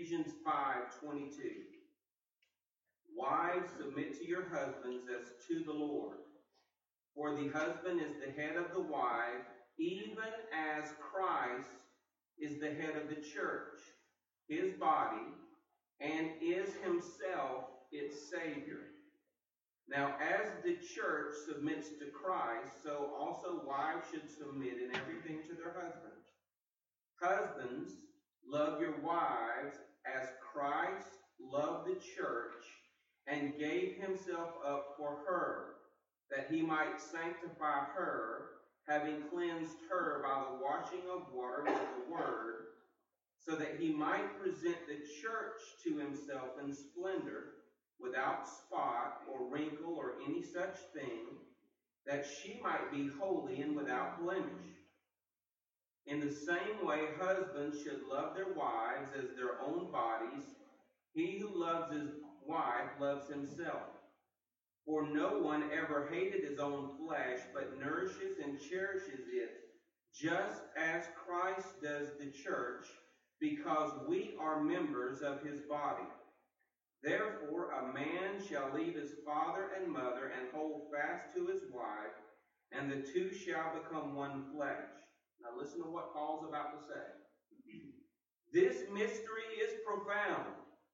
Ephesians 5:22. Wives, submit to your husbands as to the Lord. For the husband is the head of the wife, even as Christ is the head of the church, his body, and is himself its Savior. Now, as the church submits to Christ, so also wives should submit in everything to their husbands. Husbands, love your wives as Christ loved the church and gave himself up for her, that he might sanctify her, having cleansed her by the washing of water with the word, so that he might present the church to himself in splendor, without spot or wrinkle or any such thing, that she might be holy and without blemish. In the same way, husbands should love their wives as their own bodies. He who loves his wife loves himself. For no one ever hated his own flesh, but nourishes and cherishes it, just as Christ does the church, because we are members of his body. Therefore, a man shall leave his father and mother and hold fast to his wife, and the two shall become one flesh. Now listen to what Paul's about to say. This mystery is profound,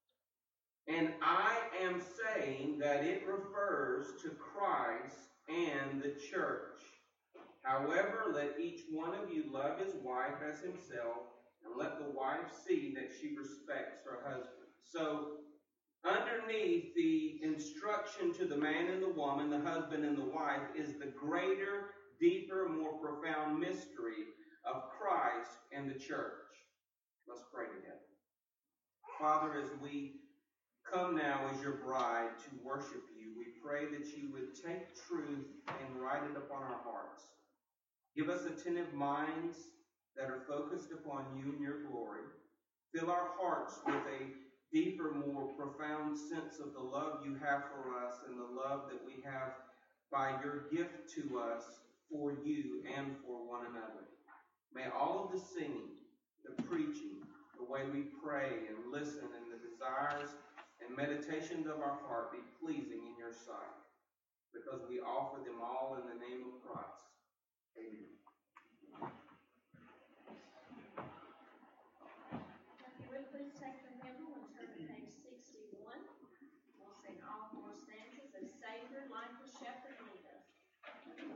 and I am saying that it refers to Christ and the church. However, let each one of you love his wife as himself, and let the wife see that she respects her husband. So, underneath the instruction to the man and the woman, the husband and the wife, is the greater, deeper, more profound mystery of Christ and the church. Let's pray together. Father, as we come now as your bride to worship you, we pray that you would take truth and write it upon our hearts. Give us attentive minds that are focused upon you and your glory. Fill our hearts with a deeper, more profound sense of the love you have for us and the love that we have by your gift to us for you and for one another. May all of the singing, the preaching, the way we pray and listen, and the desires and meditations of our heart be pleasing in your sight, because we offer them all in the name of Christ. Amen. If you would please take the hymnal and turn to page 61. We'll sing all four stanzas of Savior, like the shepherd, lead us.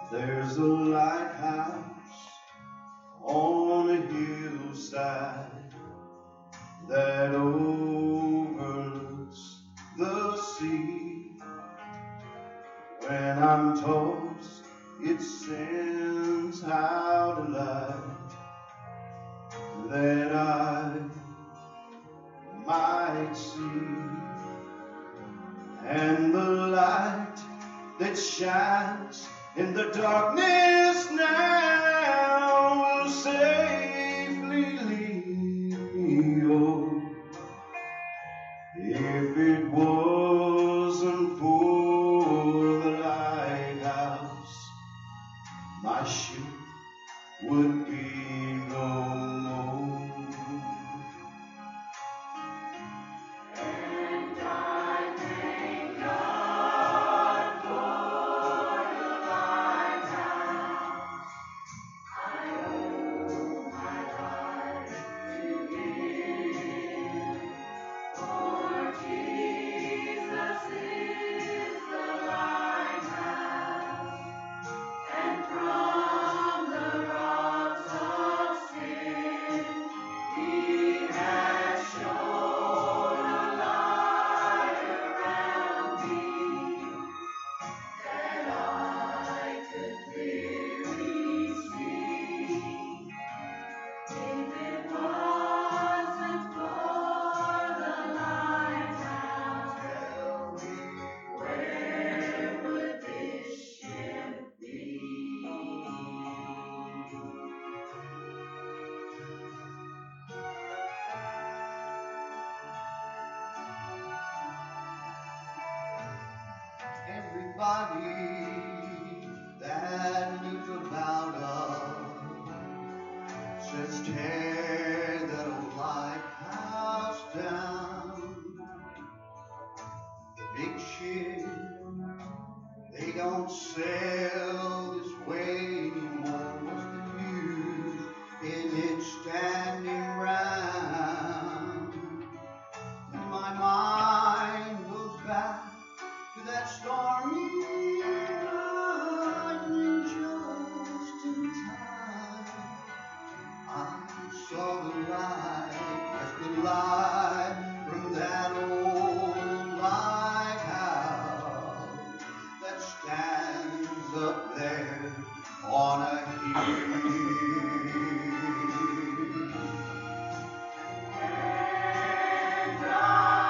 There's a lighthouse on a hillside that overlooks the sea. When I'm tossed, it sends out a light that I might see. And the light that shines in the darkness now will safely lead me home. If it wasn't for the lighthouse, my ship would be no more. And I thank God for the lighthouse. I owe my life to Him. For Jesus is the lighthouse, and from the rocks of sin He has shown a light around me, that I could clearly see. If it wasn't for the lighthouse, where would this ship be? Everybody that knew about us says tear that old lighthouse down. Big ship, they don't sail this way anymore. What's the use in it standing round? And my mind goes back to that stormy night, and just in time I saw the light, yes, the light from that old lighthouse that stands up there on a hill. And I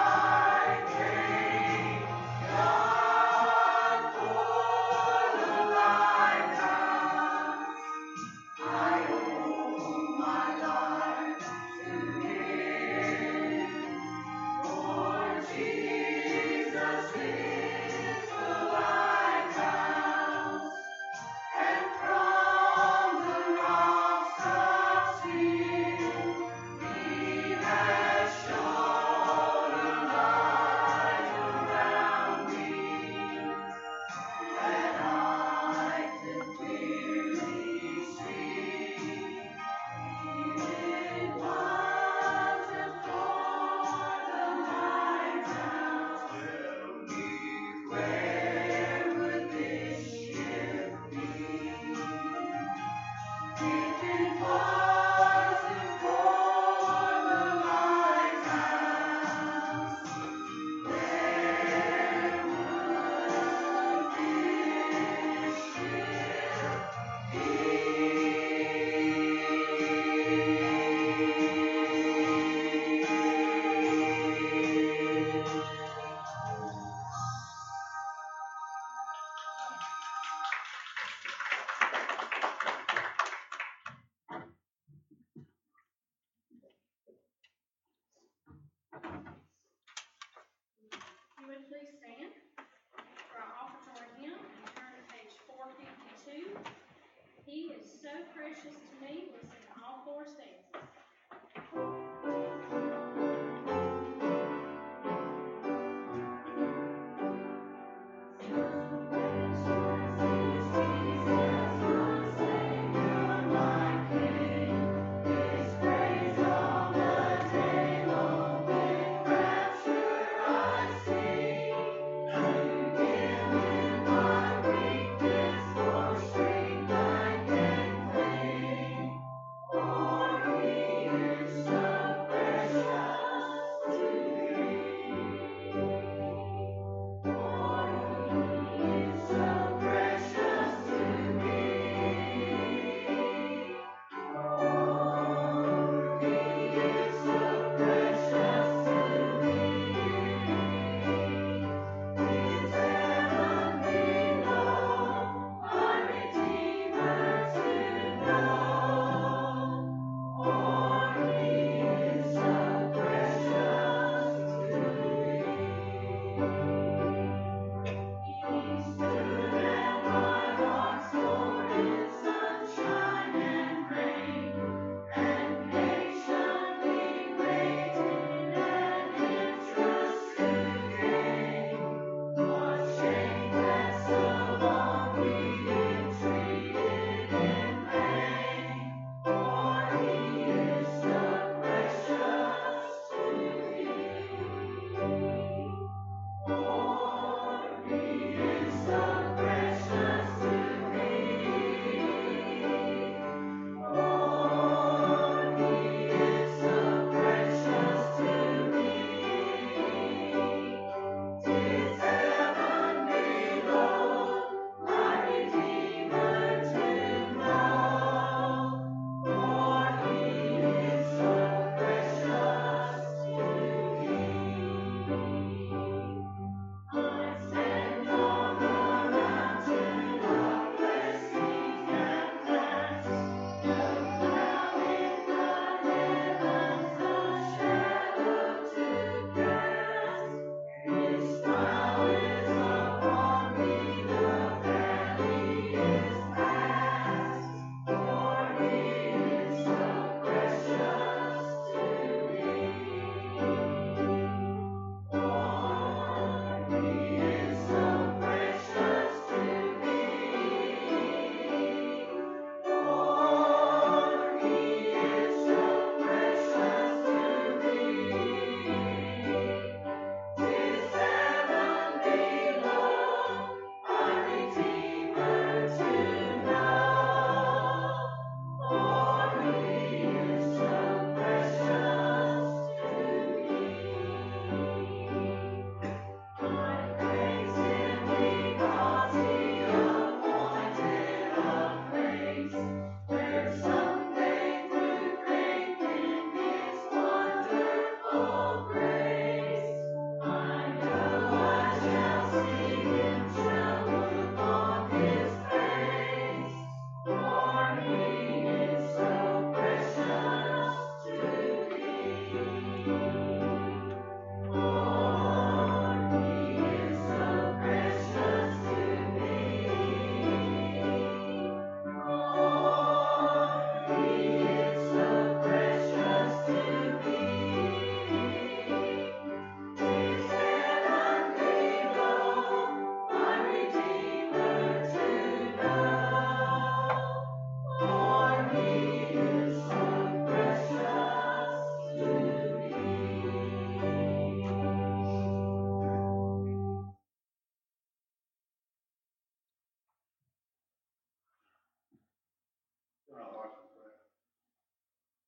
thank God for the lighthouse. I owe my life to Him. For Jesus is the lighthouse, and from the rocks of sin He has shown a light around me, that I could clearly see. If it wasn't for the lighthouse, tell me, where would this ship be? If it wasn't for the lighthouse, where would this ship be? You would please stand for our offertory hymn and turn to page 452. He is so precious to me. We'll sing all four stanzas. For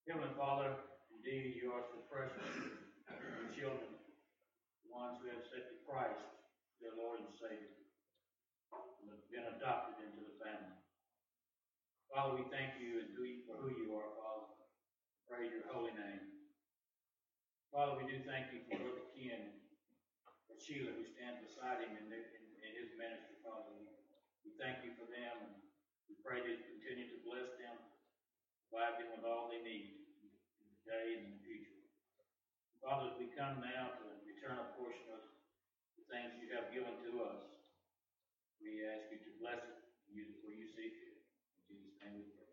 Heavenly Father, indeed you are so precious to your children, the ones who have accepted Christ, their Lord and Savior, and have been adopted into the family. Father, we thank you for who you are, Father. Praise your holy name. Father, we do thank you for Brother Ken, for Sheila, who stands beside him in his ministry, Father. We thank you for them, and we pray that you continue to bless them, provide them with all they need today and in the future. Father, as we come now to return a portion of the things you have given to us, we ask you to bless it and use it for you see fit. In Jesus' name we pray.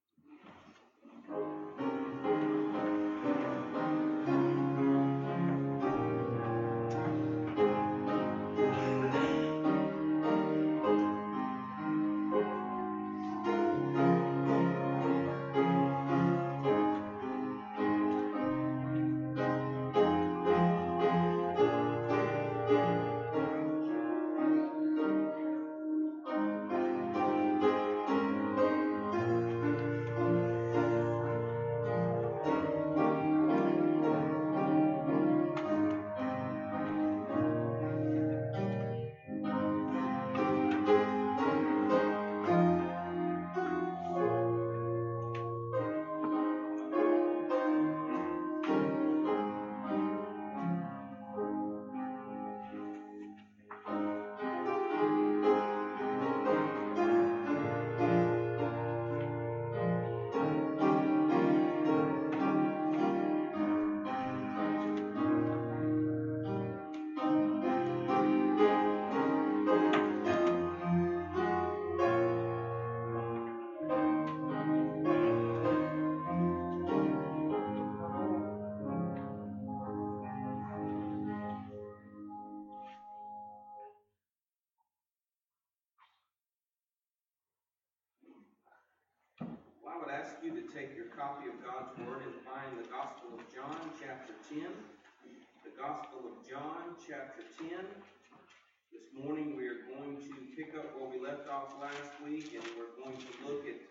Well, I would ask you to take your copy of God's Word and find the Gospel of John, chapter 10. The Gospel of John, chapter 10. This morning we are going to pick up where we left off last week, and we're going to look at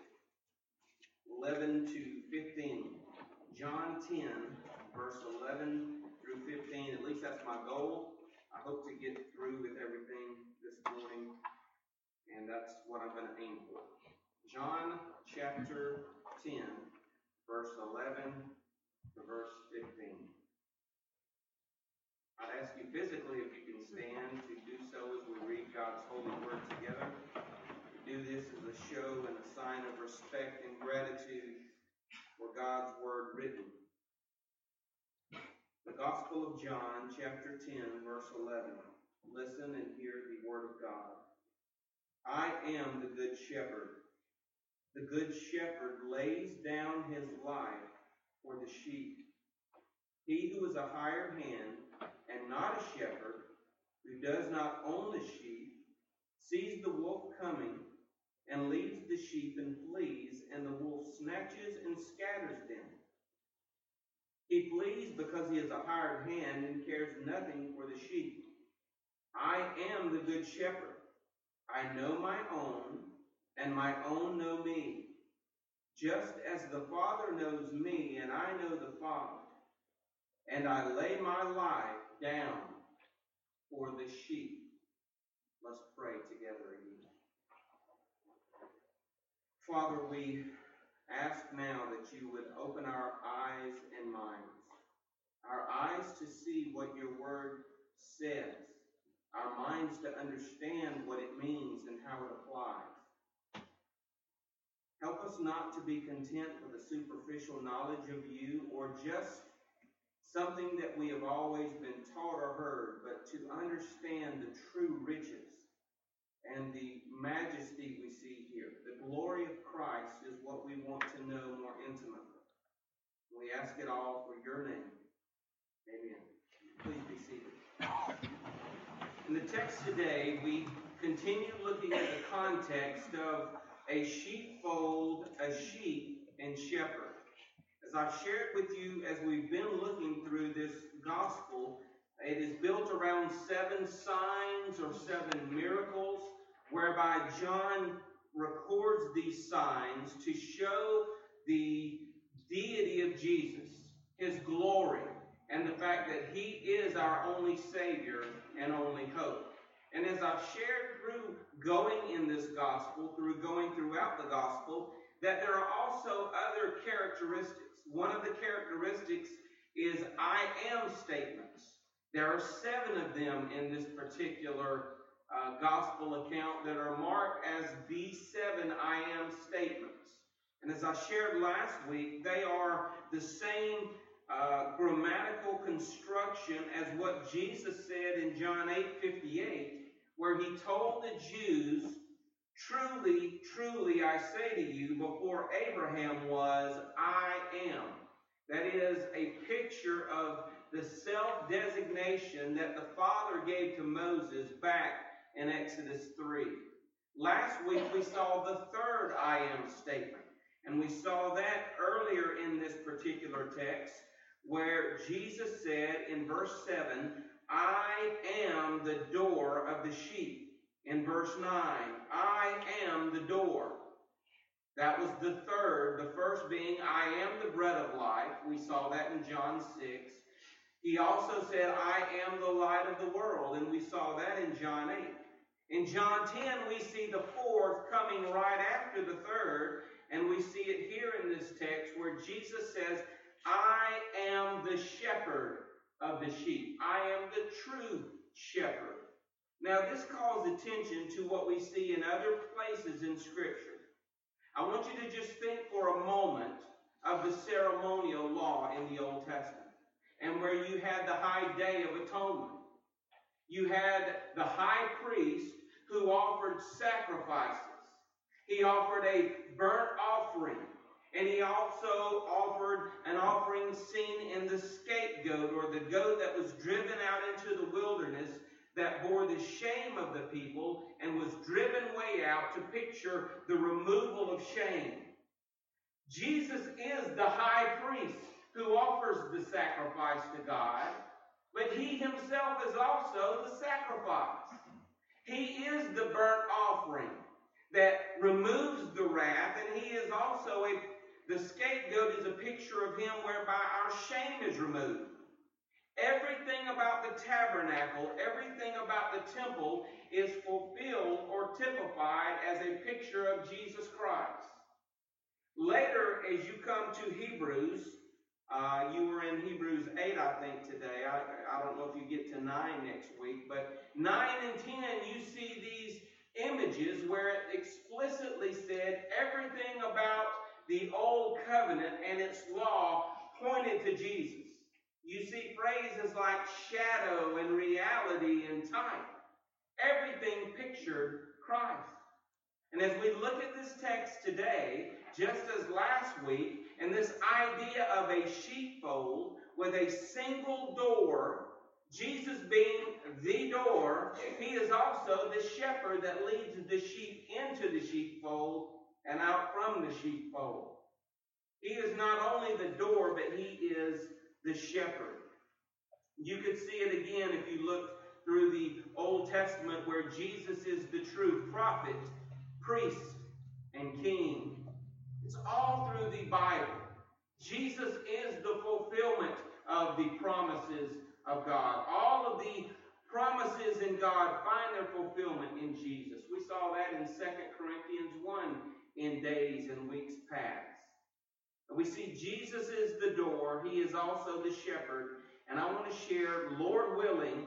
11 to 15. John 10, verse 11 through 15. At least that's my goal. I hope to get through with everything this morning, and that's what I'm going to aim for. John chapter 10, verse 11 to verse 15. I'd ask you physically if you can stand to do so as we read God's holy word together. We do this as a show and a sign of respect and gratitude for God's word written. The Gospel of John, chapter 10, verse 11. Listen and hear the word of God. I am the good shepherd. The good shepherd lays down his life for the sheep. He who is a hired hand and not a shepherd, who does not own the sheep, sees the wolf coming and leads the sheep and flees, and the wolf snatches and scatters them. He flees because he is a hired hand and cares nothing for the sheep. I am the good shepherd. I know my own, and my own know me, just as the Father knows me, and I know the Father. And I lay my life down for the sheep. Let's pray together again. Father, we ask now that you would open our eyes and minds, our eyes to see what your word says, our minds to understand what it means and how it applies. Help us not to be content with a superficial knowledge of you or just something that we have always been taught or heard, but to understand the true riches and the majesty we see here. The glory of Christ is what we want to know more intimately. We ask it all for your name. Amen. Please be seated. In the text today, we continue looking at the context of a sheepfold, a sheep, and shepherd. As I've shared with you as we've been looking through this gospel, it is built around 7 signs or 7 miracles, whereby John records these signs to show the deity of Jesus, his glory, and the fact that he is our only Savior and only hope. And as I've shared through going in this gospel, through going throughout the gospel, that there are also other characteristics. One of the characteristics is I am statements. There are 7 of them in this particular gospel account that are marked as the 7 I am statements. And as I shared last week, they are the same grammatical construction as what Jesus said in John 8:58, where he told the Jews, "Truly, truly, I say to you, before Abraham was, I am." That is a picture of the self-designation that the Father gave to Moses back in Exodus 3. Last week we saw the 3rd I am statement. And we saw that earlier in this particular text, where Jesus said in verse 7, I am the door of the sheep. In verse 9, I am the door. That was the 3rd. The first being, I am the bread of life. We saw that in John 6. He also said, I am the light of the world. And we saw that in John 8. In John 10, we see the 4th coming right after the 3rd. And we see it here in this text where Jesus says, I am the shepherd of the sheep. I am the true shepherd. Now, this calls attention to what we see in other places in Scripture. I want you to just think for a moment of the ceremonial law in the Old Testament, and where you had the high day of atonement. You had the high priest who offered sacrifices. He offered a burnt offering, and he also offered an offering seen in the scapegoat, or the goat that was driven out into the wilderness that bore the shame of the people and was driven way out to picture the removal of shame. Jesus is the high priest who offers the sacrifice to God, but he himself is also the sacrifice. He is the burnt offering that removes the wrath, and he is also the scapegoat is a picture of him whereby our shame is removed. Everything about the tabernacle, everything about the temple is fulfilled or typified as a picture of Jesus Christ. Later, as you come to Hebrews, you were in Hebrews 8, I think, today. I don't know if you get to 9 next week, but 9 and 10, you see these images where it explicitly said everything about the old covenant and its law pointed to Jesus. You see phrases like shadow and reality and type. Everything pictured Christ. And as we look at this text today, just as last week, and this idea of a sheepfold with a single door, Jesus being the door, he is also the shepherd that leads the sheep into the sheepfold and out from the sheepfold. He is not only the door, but he is the shepherd. You could see it again if you look through the Old Testament, where Jesus is the true prophet, priest, and king. It's all through the Bible. Jesus is the fulfillment of the promises of God. All of the promises in God find their fulfillment in Jesus. We saw that in 2 Corinthians 1 in days and weeks past. We see Jesus is the door. He is also the shepherd. And I want to share, Lord willing,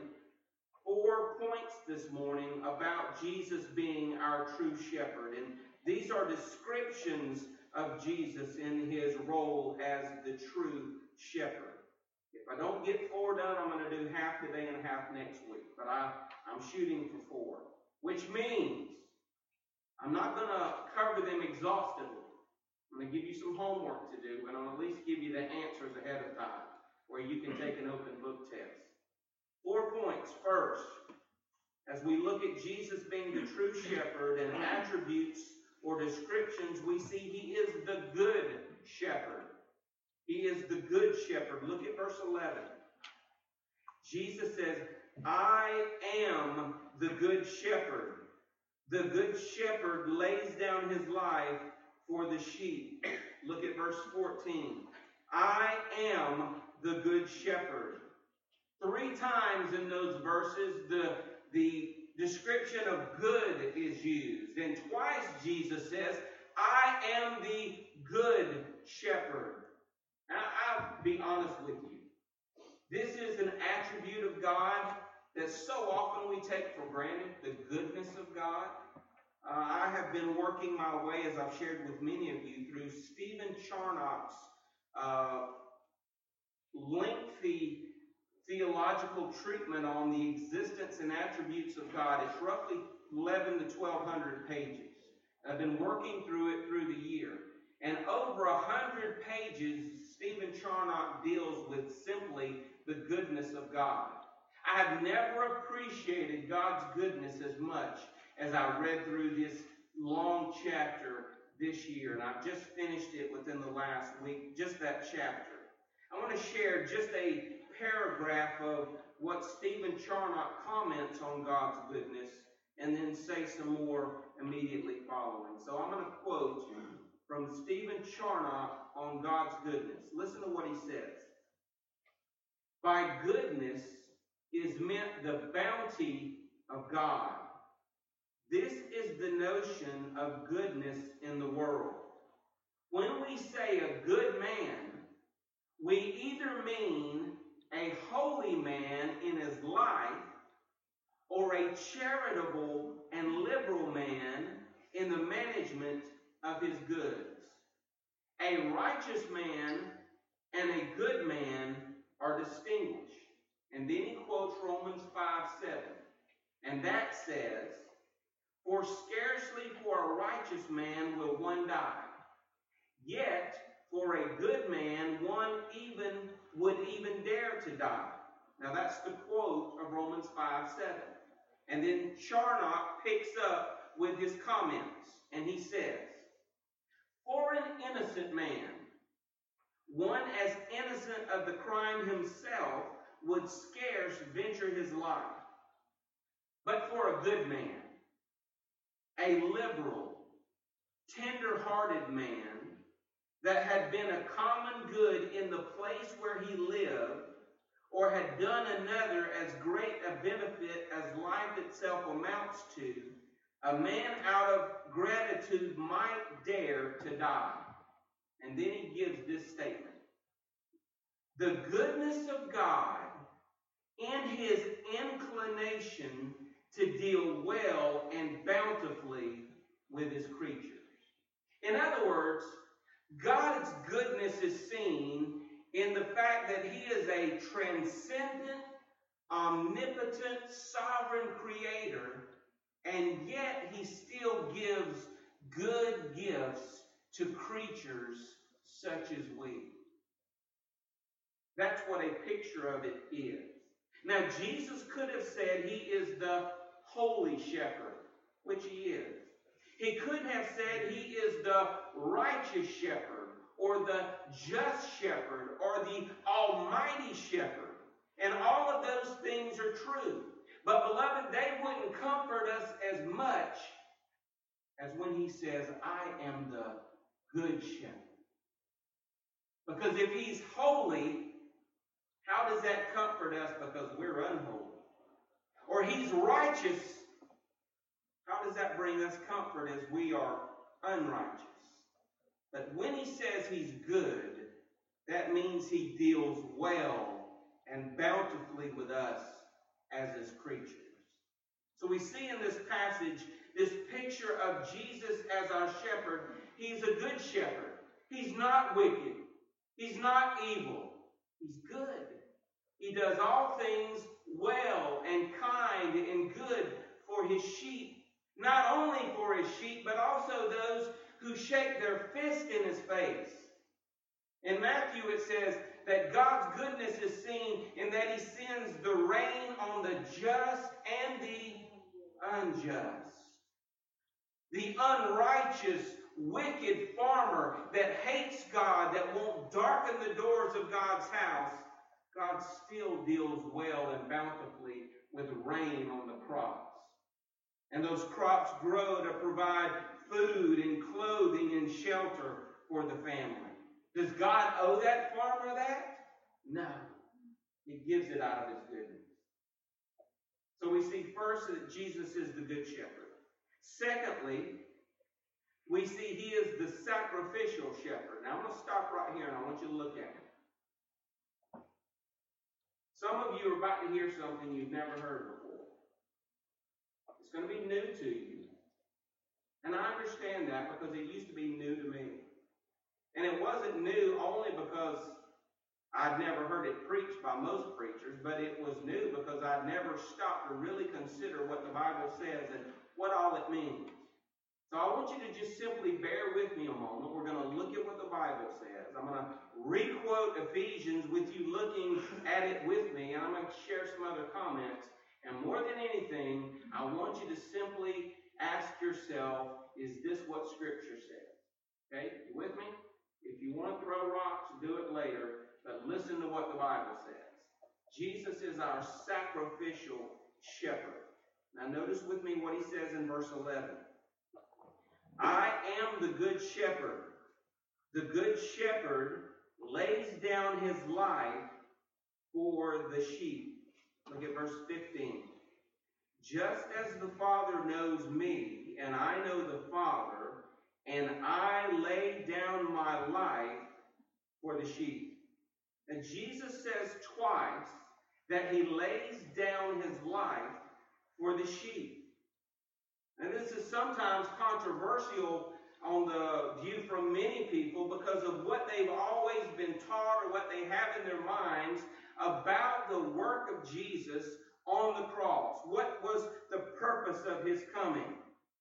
4 points this morning about Jesus being our true shepherd. And these are descriptions of Jesus in his role as the true shepherd. If I don't get 4 done, I'm going to do half today and half next week. But I'm shooting for 4, which means I'm not going to cover them exhaustively. I'm going to give you some homework to do, and I'll at least give you the answers ahead of time, where you can take an open book test. 4 points. First, as we look at Jesus being the true shepherd and attributes or descriptions, we see he is the good shepherd. He is the good shepherd. Look at verse 11. Jesus says, I am the good shepherd. The good shepherd lays down his life for the sheep. Look at verse 14. I am the good shepherd. 3 times in those verses, the description of good is used. And twice Jesus says, I am the good shepherd. Now, I'll be honest with you. This is an attribute of God that so often we take for granted, the goodness of God. I have been working my way, as I've shared with many of you, through Stephen Charnock's lengthy theological treatment on the existence and attributes of God. It's roughly 11 to 1,200 pages. I've been working through it through the year. And over 100 pages, Stephen Charnock deals with simply the goodness of God. I have never appreciated God's goodness as much as I read through this long chapter this year. And I've just finished it within the last week, just that chapter. I want to share just a paragraph of what Stephen Charnock comments on God's goodness, and then say some more immediately following. So I'm going to quote from Stephen Charnock on God's goodness. Listen to what he says. By goodness is meant the bounty of God. This is the notion of goodness in the world. When we say a good man, we either mean a holy man in his life, or a charitable and liberal man in the management of his goods. A righteous man and a good man are distinguished. And then he quotes Romans 5:7. And that says, for scarcely for a righteous man will one die, yet for a good man one would even dare to die. Now that's the quote of Romans 5:7. And then Charnock picks up with his comments, and he says, for an innocent man, one as innocent of the crime himself would scarce venture his life. But for a good man, a liberal, tender-hearted man that had been a common good in the place where he lived, or had done another as great a benefit as life itself amounts to, a man out of gratitude might dare to die. And then he gives this statement. The goodness of God in his inclination to deal well and bountifully with his creatures. In other words, God's goodness is seen in the fact that he is a transcendent, omnipotent, sovereign creator, and yet he still gives good gifts to creatures such as we. That's what a picture of it is. Now, Jesus could have said he is the holy shepherd, which he is. He could have said he is the righteous shepherd, or the just shepherd, or the almighty shepherd. And all of those things are true. But beloved, they wouldn't comfort us as much as when he says, I am the good shepherd. Because if he's holy, how does that comfort us because we're unholy? Or he's righteous, how does that bring us comfort as we are unrighteous? But when he says he's good, that means he deals well and bountifully with us as his creatures. So we see in this passage this picture of Jesus as our shepherd. He's a good shepherd. He's not wicked. He's not evil. He's good. He does all things well and kind and good for his sheep. Not only for his sheep, but also those who shake their fist in his face. In Matthew it says that God's goodness is seen in that he sends the rain on the just and the unjust. The unrighteous, wicked farmer that hates God, that won't darken the doors of God's house, God still deals well and bountifully with rain on the crops. And those crops grow to provide food and clothing and shelter for the family. Does God owe that farmer that? No. He gives it out of his goodness. So we see first that Jesus is the good shepherd. Secondly, we see he is the sacrificial shepherd. Now I'm going to stop right here and I want you to look at it. Some of you are about to hear something you've never heard before. It's going to be new to you. And I understand that because it used to be new to me. And it wasn't new only because I'd never heard it preached by most preachers, but it was new because I'd never stopped to really consider what the Bible says and what all it means. So I want you to just simply bear with me a moment. We're going to look at what the Bible says. I'm going to re-quote Ephesians with you looking at it with me, and I'm going to share some other comments. And more than anything, I want you to simply ask yourself, is this what Scripture says? Okay, you with me? If you want to throw rocks, do it later, but listen to what the Bible says. Jesus is our sacrificial shepherd. Now notice with me what he says in verse 11. I am the good shepherd. The good shepherd lays down his life for the sheep. Look at verse 15. Just as the Father knows me, and I know the Father, and I lay down my life for the sheep. And Jesus says twice that he lays down his life for the sheep. And this is sometimes controversial on the view from many people because of what they've always been taught or what they have in their minds about the work of Jesus on the cross. What was the purpose of his coming?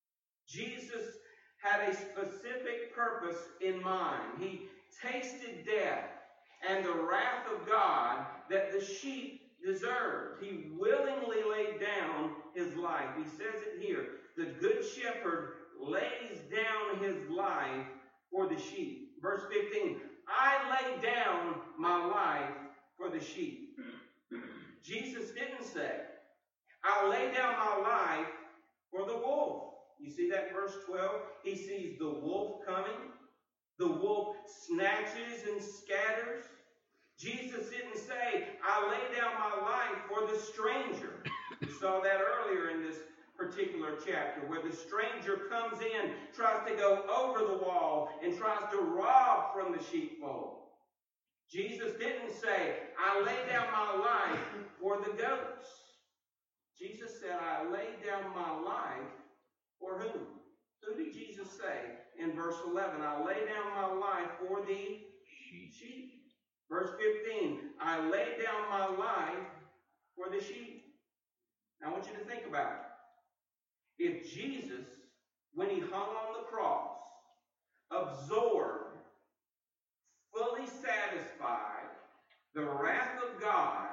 Jesus had a specific purpose in mind. He tasted death and the wrath of God that the sheep deserved. He willingly laid down his life. He says it here. The good shepherd lays down his life for the sheep. Verse 15, I lay down my life for the sheep. Jesus didn't say, I lay down my life for the wolf. You see that in verse 12? He sees the wolf coming. The wolf snatches and scatters. Jesus didn't say, I lay down my life for the stranger. We saw that earlier in this particular chapter where the stranger comes in, tries to go over the wall, and tries to rob from the sheepfold. Jesus didn't say, I lay down my life for the goats. Jesus said, I lay down my life for whom? Who did Jesus say in verse 11? I lay down my life for the sheep. Verse 15, I lay down my life for the sheep. Now I want you to think about it. If Jesus, when he hung on the cross, absorbed, fully satisfied the wrath of God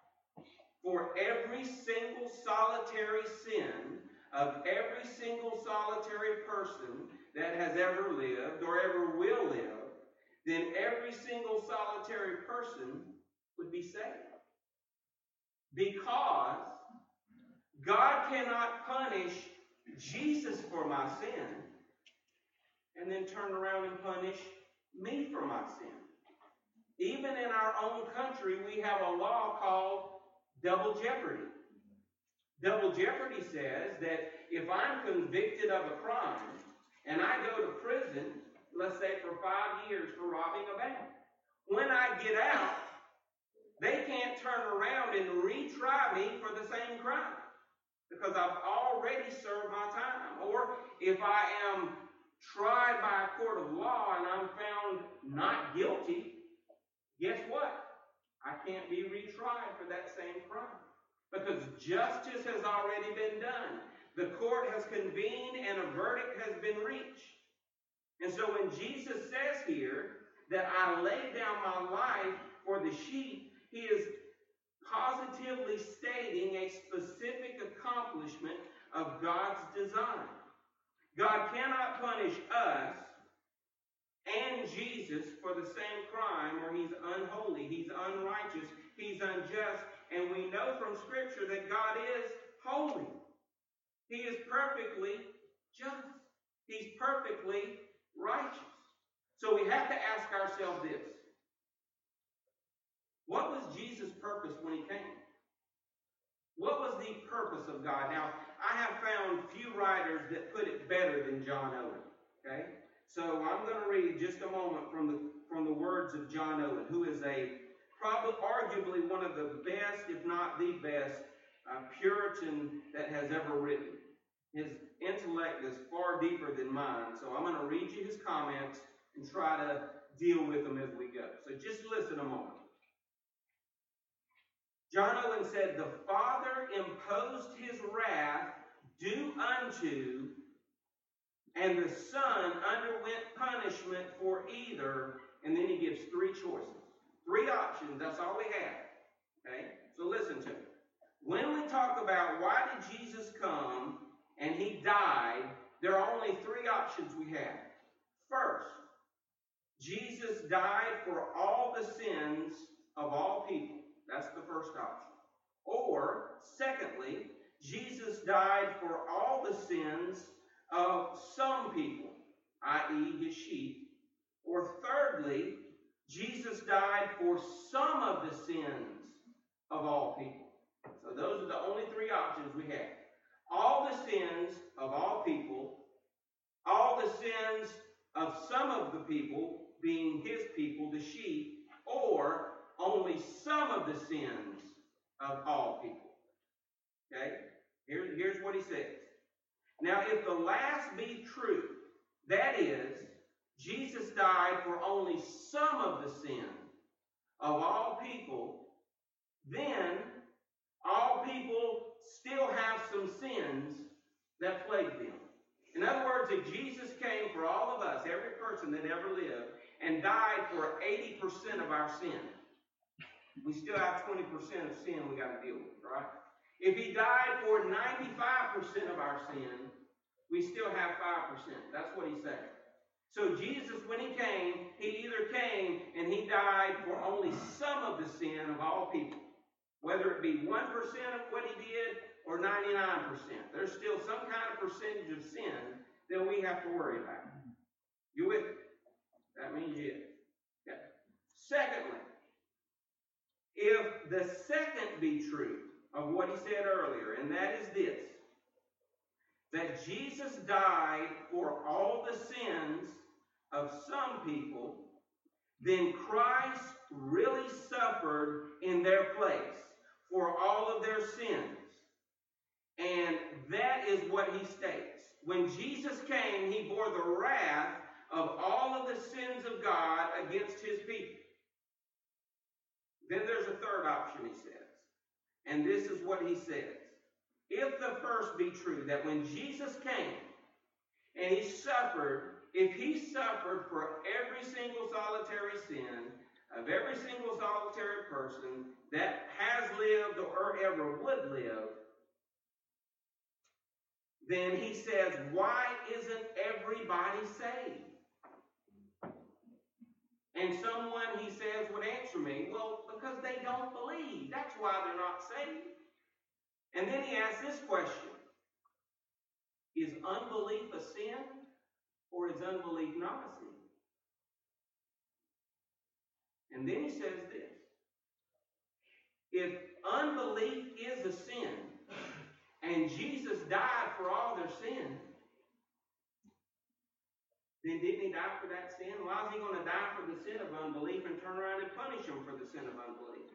for every single solitary sin of every single solitary person that has ever lived or ever will live, then every single solitary person would be saved. Because God cannot punish Jesus for my sin and then turn around and punish me for my sin. Even in our own country, we have a law called double jeopardy. Double jeopardy says that if I'm convicted of a crime and I go to prison, let's say for 5 years for robbing a bank, when I get out, they can't turn around and retry me for the same crime because I've already served my time. Or if I am tried by a court of law and I'm found not guilty, guess what? I can't be retried for that same crime because justice has already been done. The court has convened and a verdict has been reached. And so when Jesus says here that I lay down my life for the sheep, he is positively stating a specific accomplishment of God's design. God cannot punish us and Jesus for the same crime where he's unholy, he's unrighteous, he's unjust. And we know from Scripture that God is holy. He is perfectly just. He's perfectly righteous. So we have to ask ourselves this. What was Jesus' purpose when he came? What was the purpose of God? Now, I have found few writers that put it better than John Owen. Okay? So I'm going to read just a moment from the words of John Owen, who is probably arguably one of the best, if not the best, Puritan that has ever written. His intellect is far deeper than mine, so I'm going to read you his comments and try to deal with them as we go. So just listen a moment. John Owen said, "The Father imposed his wrath due unto, and the Son underwent punishment for either," and then he gives three choices. Three options, that's all we have. Okay? So listen to me. When we talk about why did Jesus come and he died, there are only three options we have. First, Jesus died for all the sins of all people. That's the first option. Or, secondly, Jesus died for all the sins of some people, i.e. his sheep. Or thirdly, Jesus died for some of the sins of all people. So those are the only three options we have. All the sins of all people, all the sins of some of the people, being his people, the sheep, or only some of the sins of all people. Okay? Here's what he says. Now, if the last be true, that is, Jesus died for only some of the sin of all people, then all people still have some sins that plague them. In other words, if Jesus came for all of us, every person that ever lived, and died for 80% of our sin, we still have 20% of sin we got to deal with, right? If he died for 95% of our sin, we still have 5%. That's what he's saying. So Jesus, when he came, he either came and he died for only some of the sin of all people. Whether it be 1% of what he did or 99%. There's still some kind of percentage of sin that we have to worry about. You with me? That means yes. Okay. Secondly, if the second be true of what he said earlier, and that is this, that Jesus died for all the sins of some people, then Christ really suffered in their place for all of their sins. And that is what he states. When Jesus came, he bore the wrath of all of the sins of God against his people. Then there's a third option, he says. And this is what he says. If the first be true, that when Jesus came and he suffered, if he suffered for every single solitary sin of every single solitary person that has lived or ever would live, then he says, why isn't everybody saved? And someone, he says, would answer me, well, because they don't believe. That's why they're not saved. And then he asks this question. Is unbelief a sin, or is unbelief not a sin? And then he says this. If unbelief is a sin, and Jesus died for all their sins, then didn't he die for that sin? Why is he going to die for the sin of unbelief and turn around and punish him for the sin of unbelief?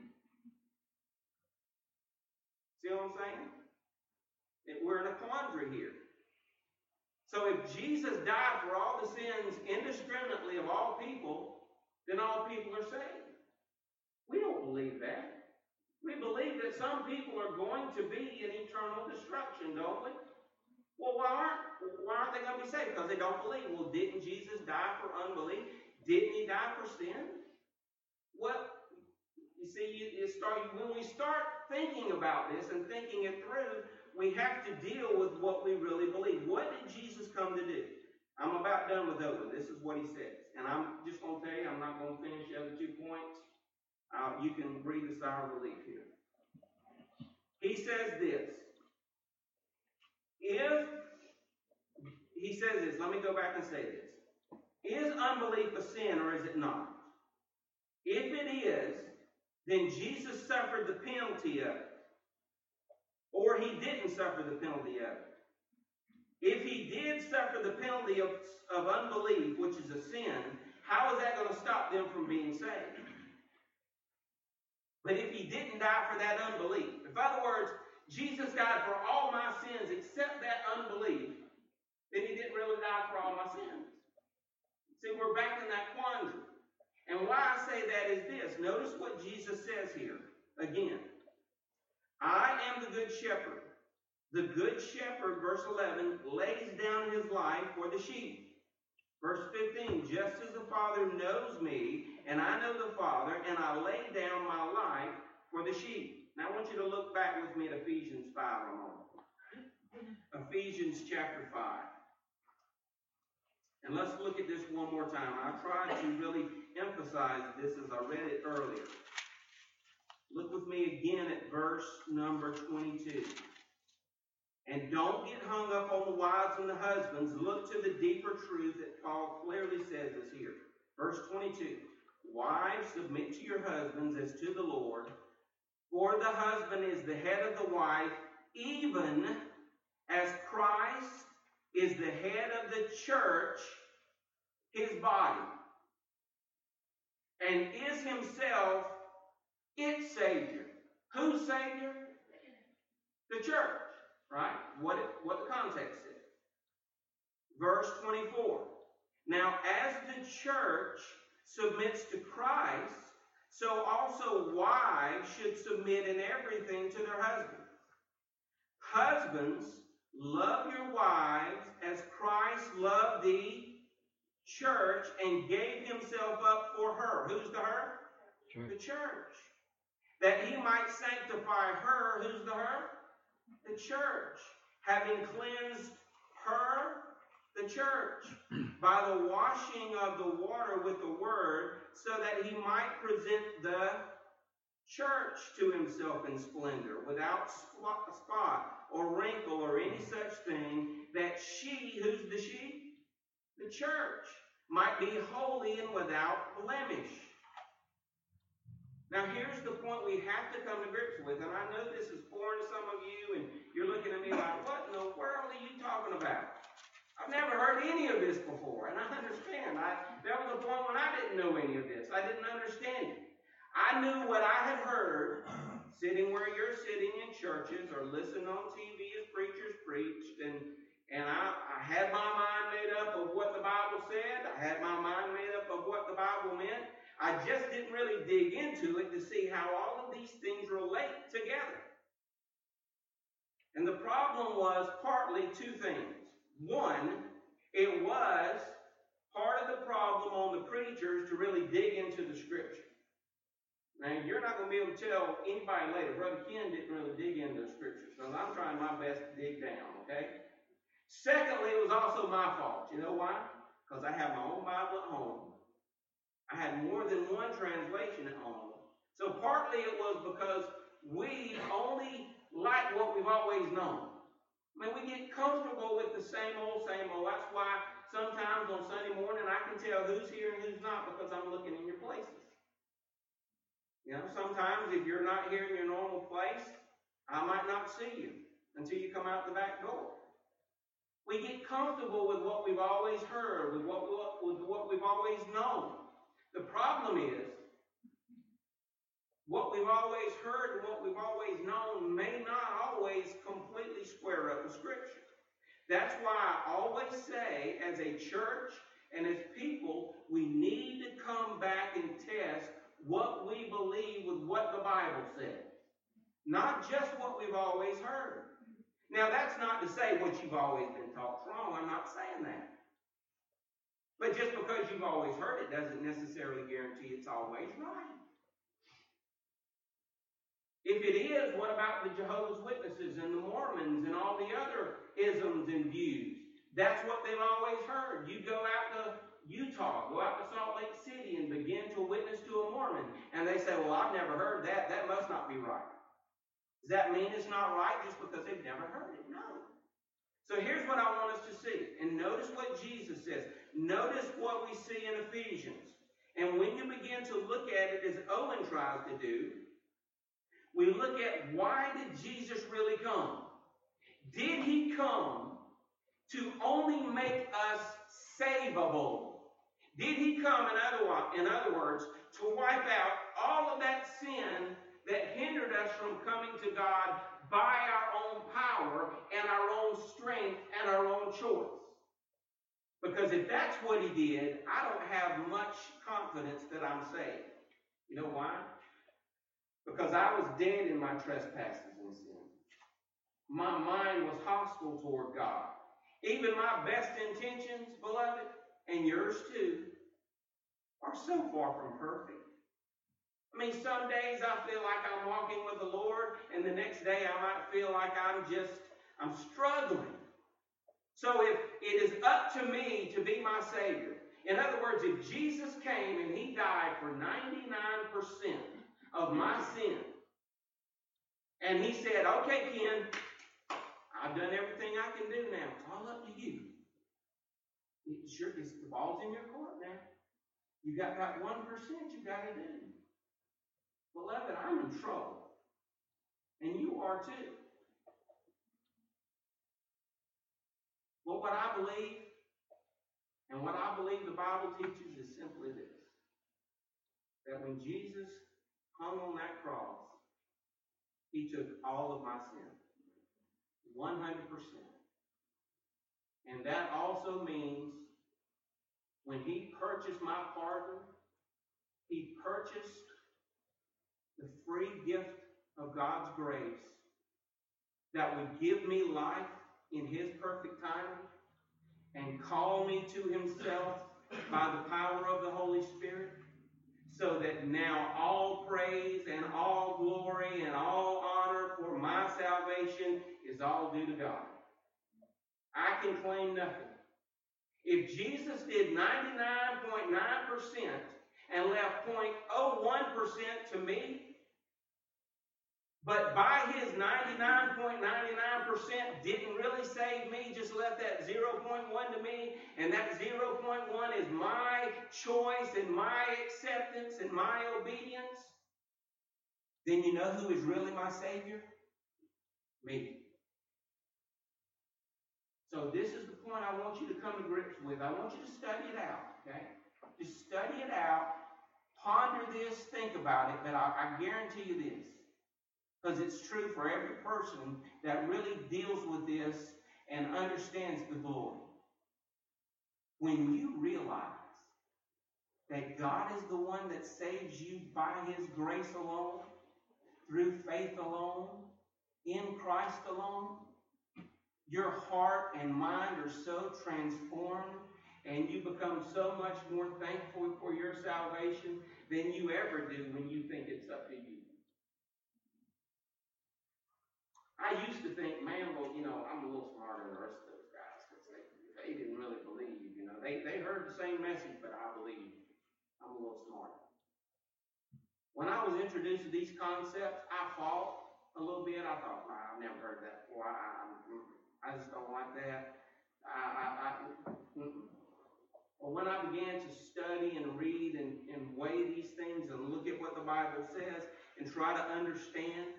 See what I'm saying? We're in a quandary here. So if Jesus died for all the sins indiscriminately of all people, then all people are saved. We don't believe that. We believe that some people are going to be in eternal destruction, don't we? Well, why aren't they going to be saved? Because they don't believe. Well, didn't Jesus die for unbelief? Didn't he die for sin? Well, you see, when we start thinking about this and thinking it through, we have to deal with what we really believe. What did Jesus come to do? I'm about done with Owen. This is what he says. And I'm just going to tell you, I'm not going to finish the other 2 points. You can breathe a sigh of relief here. He says this. He says this. Let me go back and say this. Is unbelief a sin or is it not? If it is, then Jesus suffered the penalty of it. Or he didn't suffer the penalty of it. If he did suffer the penalty of unbelief, which is a sin, how is that going to stop them from being saved? But if he didn't die for that unbelief, in other words, Jesus died for all my sins except that unbelief, then he didn't really die for all my sins. See, we're back in that quandary. And why I say that is this. Notice what Jesus says here. Again, I am the good shepherd. The good shepherd, verse 11, lays down his life for the sheep. Verse 15, just as the Father knows me, and I know the Father, and I lay down my life for the sheep. Now I want you to look back with me at Ephesians 5 a moment. Ephesians chapter 5. And let's look at this one more time. I tried to really emphasize this as I read it earlier. Look with me again at verse number 22. And don't get hung up on the wives and the husbands. Look to the deeper truth that Paul clearly says is here. Verse 22. Wives, submit to your husbands as to the Lord. For the husband is the head of the wife, even as Christ is the head of the church, his body, and is himself its Savior. Whose Savior? The church, right? What the context is. Verse 24. Now, as the church submits to Christ, so also wives should submit in everything to their husbands. Husbands, love your wives as Christ loved the church and gave himself up for her. Who's the her? Church. The church. That he might sanctify her. Who's the her? The church. Having cleansed her, the church, by the washing of the water with the word, so that he might present the church to himself in splendor, without spot or wrinkle or any such thing, that she, who's the she? The church, might be holy and without blemish. Now here's the point we have to come to grips with, and I know this is foreign to some of you, and you're looking at me like, what in the world are you talking about? I've never heard any of this before, and I understand. There was a point when I didn't know any of this. I didn't understand it. I knew what I had heard sitting where you're sitting in churches or listening on TV as preachers preached, and I had my mind made up of what the Bible said. I had my mind made up of what the Bible meant. I just didn't really dig into it to see how all of these things relate together. And the problem was partly two things. One, it was part of the problem on the preachers to really dig into the Scripture. Now, you're not going to be able to tell anybody later, Brother Ken didn't really dig into the Scripture, so I'm trying my best to dig down, okay? Secondly, it was also my fault. You know why? Because I have my own Bible at home. I had more than one translation at home. So partly it was because we only like what we've always known. I mean, we get comfortable with the same old, same old. That's why sometimes on Sunday morning I can tell who's here and who's not because I'm looking in your places. You know, sometimes if you're not here in your normal place, I might not see you until you come out the back door. We get comfortable with what we've always heard, with what we've always known. The problem is, what we've always heard and what we've always known may not always completely square up with Scripture. That's why I always say, as a church and as people, we need to come back and test what we believe with what the Bible says. Not just what we've always heard. Now, that's not to say what you've always been taught's wrong. I'm not saying that. But just because you've always heard it doesn't necessarily guarantee it's always right. If it is, what about the Jehovah's Witnesses and the Mormons and all the other isms and views? That's what they've always heard. You go out to Utah, go out to Salt Lake City and begin to witness to a Mormon. And they say, well, I've never heard that. That must not be right. Does that mean it's not right just because they've never heard it? No. So here's what I want us to see. And notice what Jesus says. Notice what we see in Ephesians. And when you begin to look at it as Owen tries to do, we look at why did Jesus really come? Did he come to only make us savable? Did he come, in other words, to wipe out all of that sin that hindered us from coming to God by our own power and our own strength and our own choice? Because if that's what he did, I don't have much confidence that I'm saved. You know why? Because I was dead in my trespasses and sins. My mind was hostile toward God. Even my best intentions, beloved, and yours too, are so far from perfect. I mean, some days I feel like I'm walking with the Lord, and the next day I might feel like I'm struggling. So if it is up to me to be my Savior, in other words, if Jesus came and he died for 99% of my sin, and he said, okay, Ken, I've done everything I can do now. It's all up to you. The ball's in your court now. You got that 1% you got to do. Beloved, I'm in trouble. And you are too. But what I believe, and what I believe the Bible teaches is simply this. That when Jesus hung on that cross, he took all of my sin. 100%. And that also means when he purchased my pardon, he purchased the free gift of God's grace that would give me life in his perfect timing and call me to himself by the power of the Holy Spirit, so that now all praise and all glory and all honor for my salvation is all due to God. I can claim nothing. If Jesus did 99.9% and left 0.01% to me, but by his 99.99% didn't really save me, just left that 0.1 to me, and that 0.1 is my choice and my acceptance and my obedience, then you know who is really my Savior? Me. So this is the point I want you to come to grips with. I want you to study it out, okay? Just study it out, ponder this, think about it, but I guarantee you this, because it's true for every person that really deals with this and understands the glory. When you realize that God is the one that saves you by his grace alone, through faith alone, in Christ alone, your heart and mind are so transformed, and you become so much more thankful for your salvation than you ever do when you think it's up to you. I used to think, man, well, I'm a little smarter than the rest of those guys, because they didn't really believe, They heard the same message, but I believe I'm a little smarter. When I was introduced to these concepts, I fought a little bit. I thought, wow, I've never heard that before. I just don't like that. But when I began to study and read and weigh these things and look at what the Bible says and try to understand,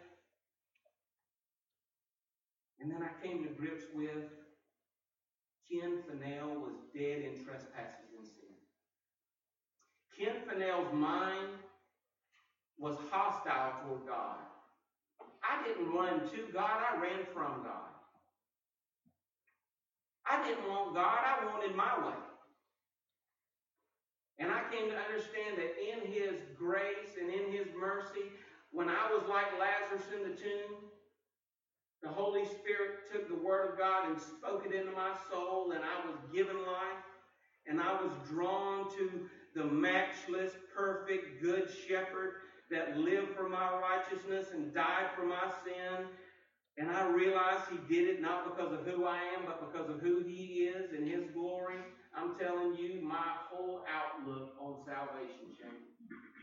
and then I came to grips with Ken Fennell was dead in trespasses and sin. Ken Fennell's mind was hostile toward God. I didn't run to God, I ran from God. I didn't want God, I wanted my way. And I came to understand that in his grace and in his mercy, when I was like Lazarus in the tomb, the Holy Spirit took the Word of God and spoke it into my soul, and I was given life, and I was drawn to the matchless, perfect, good shepherd that lived for my righteousness and died for my sin. And I realized he did it not because of who I am, but because of who he is and his glory. I'm telling you, my whole outlook on salvation changed.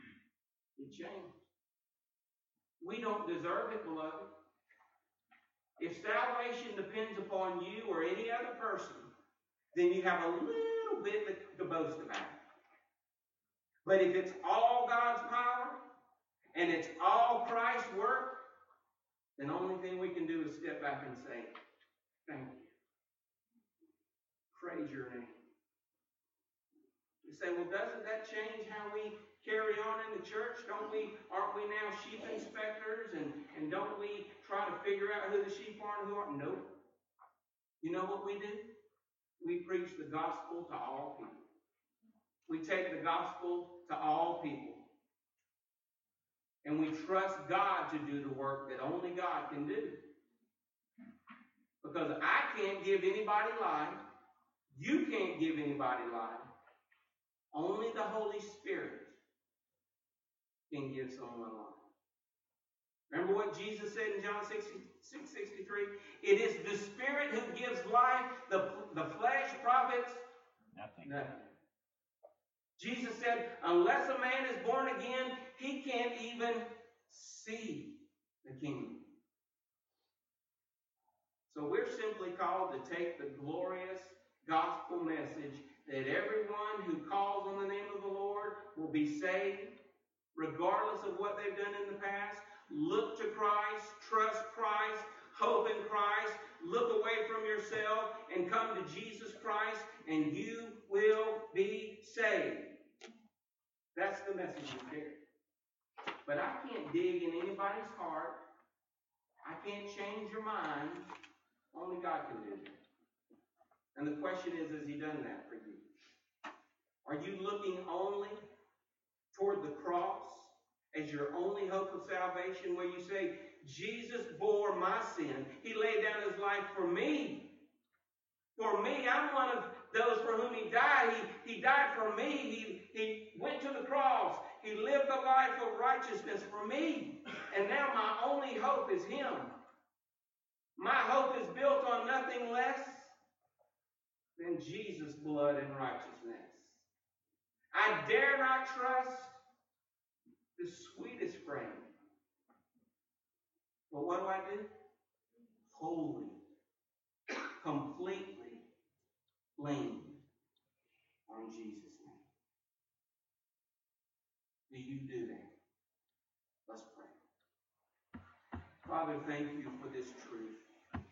It changed. We don't deserve it, beloved. If salvation depends upon you or any other person, then you have a little bit to boast about. But if it's all God's power and it's all Christ's work, then the only thing we can do is step back and say, thank you. Praise your name. You say, well, doesn't that change how we carry on in the church? Aren't we now sheep inspectors? And don't we try to figure out who the sheep are and who aren't? No. You know what we do? We preach the gospel to all people. We take the gospel to all people. And we trust God to do the work that only God can do. Because I can't give anybody life. You can't give anybody life. Only the Holy Spirit can give someone life. Remember what Jesus said in John 6:63? It is the Spirit who gives life. The flesh profits nothing. Jesus said, unless a man is born again, he can't even see the kingdom. So we're simply called to take the glorious gospel message that everyone who calls on the name of the Lord will be saved, regardless of what they've done in the past. Look to Christ, trust Christ, hope in Christ, look away from yourself and come to Jesus Christ, and you will be saved. That's the message we carry. But I can't dig in anybody's heart. I can't change your mind. Only God can do that. And the question is, has He done that for you? Are you looking only toward the cross as your only hope of salvation, where you say, Jesus bore my sin. He laid down His life for me. For me, I'm one of those for whom He died. He died for me. He went to the cross. He lived a life of righteousness for me. And now my only hope is Him. My hope is built on nothing less than Jesus' blood and righteousness. I dare not trust the sweetest frame. But what do? Holy